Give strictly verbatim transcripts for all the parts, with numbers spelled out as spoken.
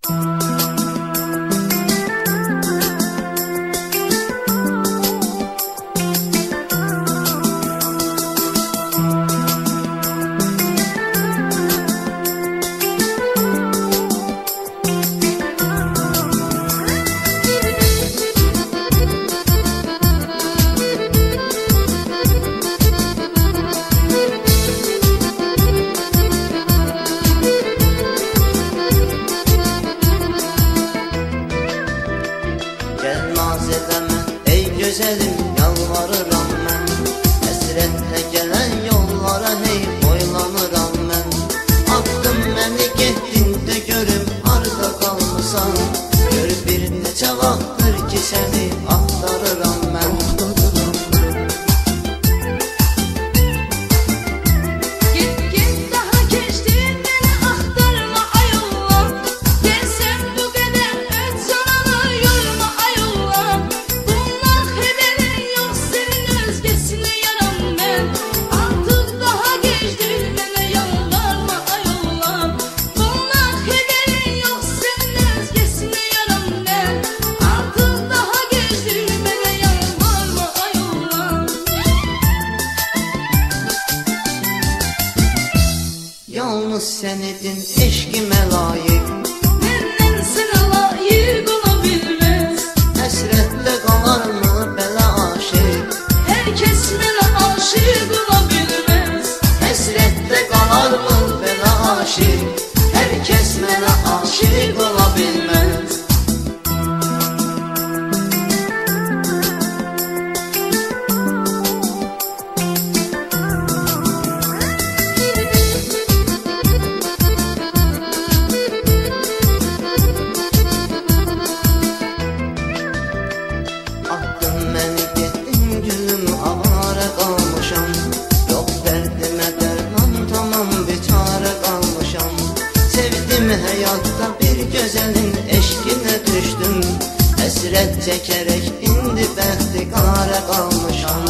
Gel naz edeme ey güzelim, yalvarıram mən. Həsrətlə gələn yollara hey boylanıram mən. Atdın məni getdin də görüm harda qalmısan. Gör bir neçə vaxtdır ki səni axtarıram mən. Yalnız sən edin eşqimə layiq, məndən sənə layiq ola bilməz. Həsrətlə qalarmı belə aşiq, Hər kəs mənə aşiq ola bilməz. Həsrətlə qalarmı belə aşiq, hər kəs mənə aşiq ola bilməz. Həyatda bir gözəlin eşqinə düşdüm, həsrət çəkərək indi bəxtiqara qalmışam.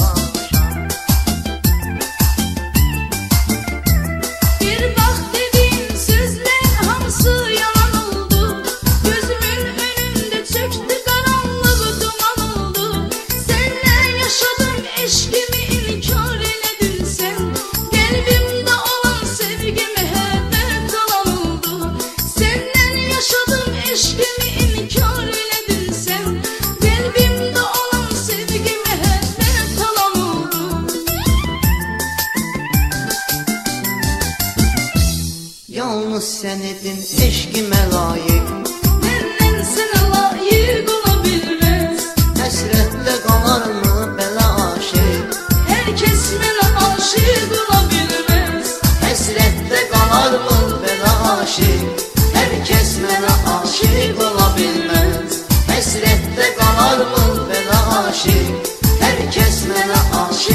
Bir bax dediyin sözlər hamısı yalan oldu. Gözümün önündə çöktü qaranlıq duman oldu. Sənlə yaşadım eşqimi inkar elədin sən. Qəlbimdə olan sevgi məhəbbət alan oldu. Səndən yaşadım eşqimi inkar elədin sən. Qəlbimdə olan sevgi məhəbbət alan oldu. Yalnız sən edin eşqimə layiq, Məndən sənə layiq ola bilməz. həsrətlə qalarmı belə aşiq, Hər kəs mənə aşiq ola bilməz. həsrətlə qalarmı belə aşiq, hər kəs mənə aşiq ola bilməz. Həsrətlə qalarmı belə aşiq, hər kəs mənə aşiq